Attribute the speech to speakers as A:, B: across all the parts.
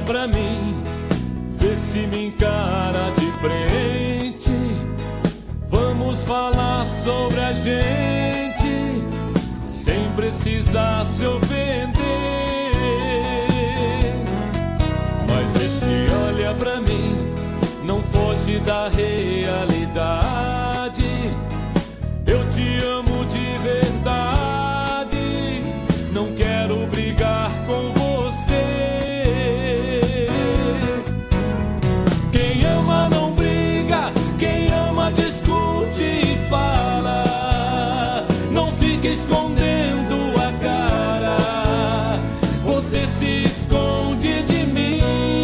A: pra mim, vê se me encara de frente. Vamos falar sobre a gente, sem precisar se ofender. Mas vê se olha pra mim, não foge da realidade. Eu te amo de verdade, não quero brigar com você. Quem ama não briga, quem ama discute e fala. Não fica escondendo a cara, você se esconde de mim.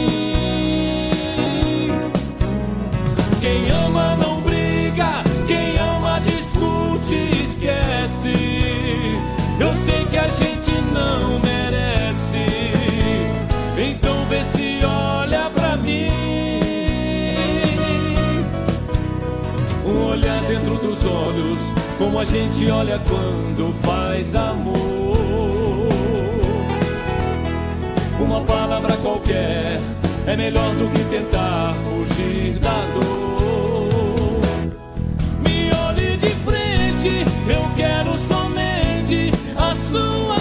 A: Quem ama não briga, quem ama discute e esquece. Eu sei que a gente não merece, então vê se olha pra mim. Um olhar dentro dos olhos, como a gente olha quando faz amor. Uma palavra qualquer é melhor do que tentar fugir da dor. Me olhe de frente, eu quero somente a sua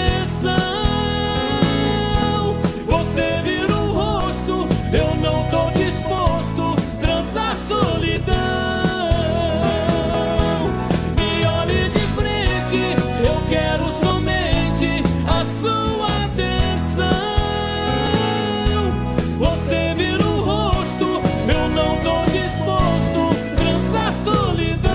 A: atenção. Você vira o rosto, eu não tô disposto a transar solidão. Me olhe de frente, eu quero somente a sua atenção. Você vira o rosto, eu não tô disposto a transar solidão.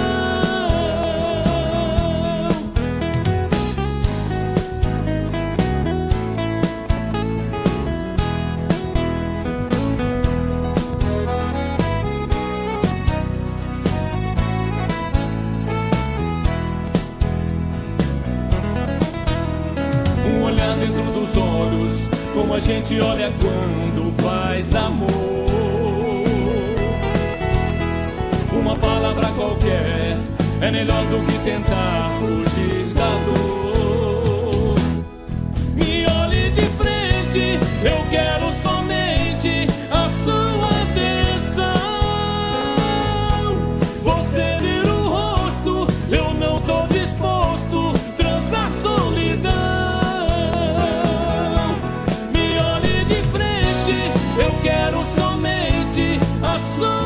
A: Um olhar dentro dos olhos, como a gente olha quando faz amor. Uma palavra qualquer é melhor do que tentar fugir da dor. Me olhe de frente, eu quero somente a sua atenção. Você vira o rosto, eu não tô disposto a transar solidão. Me olhe de frente, eu quero somente a sua